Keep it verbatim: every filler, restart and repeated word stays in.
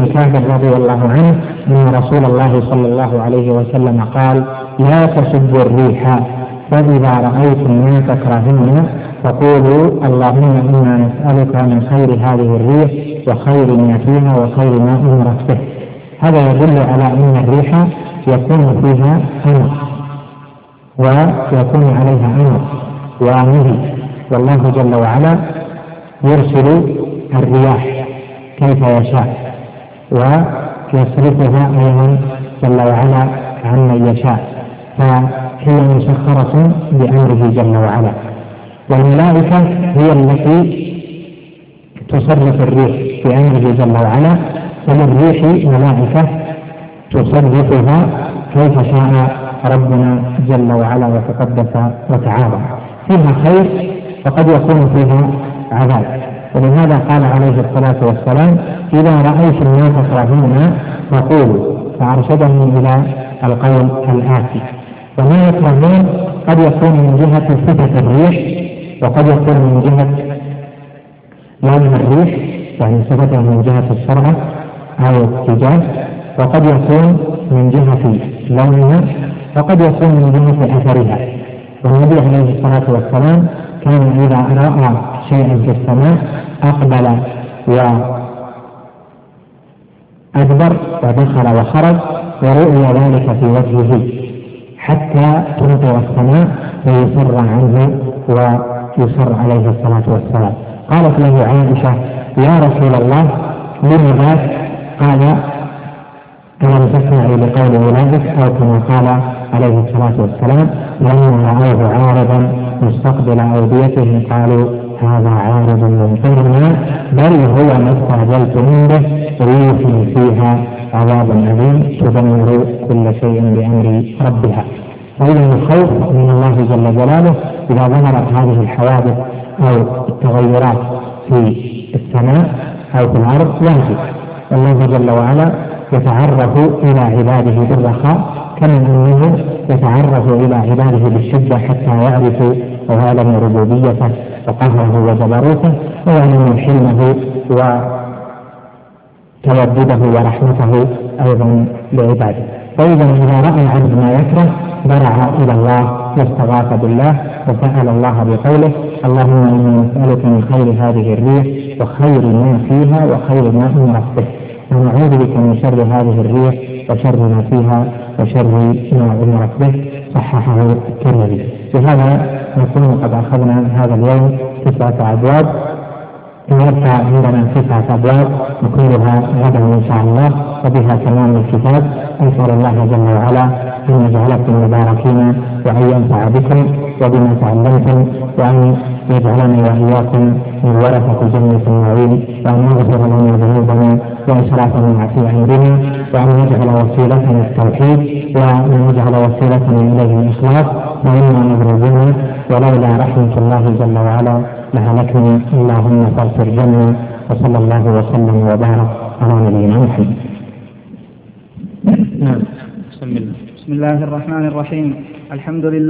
بن كعب رضي الله عنه أن رسول الله صلى الله عليه وسلم قال: لا تسبوا الريح، فإذا رأيتم ما تكرهون فقولوا اللهم إنا نسألك من خير هذه الريح وخير ما فيها وخير ما أمرت به. هذا يدل على أن الريح يكون فيها أمر ويكون عليها أمر ونهي، والله جل وعلا يرسل الرياح كيف يشاء ويصرفها أيضا جل وعلا عمن يشاء، فهي مسخرة بأمره جل وعلا. والملائكة هي التي تصرف الريح بأمره جل وعلا، فللريح ملائكة تصرفها كيف شاء ربنا جل وعلا وتقدس وتعالى. فيها خير وقد يكون فيها عذاب، ولهذا قال عليه الصلاة والسلام: إذا رأيتم ما تكرهون فقولوا، فأرشدهم إلى القول الآتي. وما يكرهون قد يكون من جهة صفة الريح، وقد يكون من جهة لون الريح يعني صفته من جهة السرعة أو الاتجاه، وقد يكون من جهة لونها، وقد يكون من جهة أثرها. والنبي عليه الصلاة والسلام كان إذا رأى شيئا في السماء أقبل وأدبر ودخل وخرج، ورؤي ذلك في وجهه حتى تمطر السماء ويسر عنه ويسر عليه الصلاة والسلام. قالت له عائشة: يا رسول الله لم ذاك؟ قال: ألم تسمعي لقول أولئك؟ أو كما قال عليه الصلاة والسلام: لما رأوه عارضا مستقبل أوديتهم قالوا هذا عارض ممطرنا بل هو ما استعجلتم به ريح فيها عذاب أليم تدمر كل شيء بأمر ربها. فإذا الخوف من الله جل جلاله إذا ظهرت هذه الحوادث أو التغيرات في السماء أو في الأرض واجب. الله جل وعلا يتعرف إلى عباده بالرخاء كما أنه يتعرف إلى عباده بالشدة حتى يعرفوا ويعلموا ربوبيته وقهره وجبروته ويعلموا حلمه وتودده ورحمته أيضا لعباده. فإذا إذا رأى العبد ما يكره برع إلى الله واستغاث بالله وسأل الله بقوله: اللهم إنا نسألك من خير هذه الريح وخير ما فيها وخير ما أمرت به، ونعوذ بك من شر هذه الريح وشر ما فيها وشر ما أمرت به. صححه الترمذي. بهذا نكون قد أخذنا هذا اليوم تسعة أبواب، ويبقى عندنا تسعة أبواب نكملها غدا إن شاء الله، وبها تمام الكتاب. أسأل الله جل وعلا أن يجعلكم مباركين وأن ينفع بكم وبما تعلمتم، وأن يجعلنا وإياكم من ورثة جنة النعيم، وأن يغفر لنا ذنوبنا وإسرافنا في أمرنا، وأن يجعل وسيلتنا التوحيد، وأن يجعل وسيلتنا إليه الإخلاص، وإنا مغرورون ولولا رحمة الله جل وعلا لهلكنا. اللهم فاغفر لنا، وصلى الله وسلم وبارك على نبينا محمد. بسم الله الرحمن الرحيم. الحمد لله.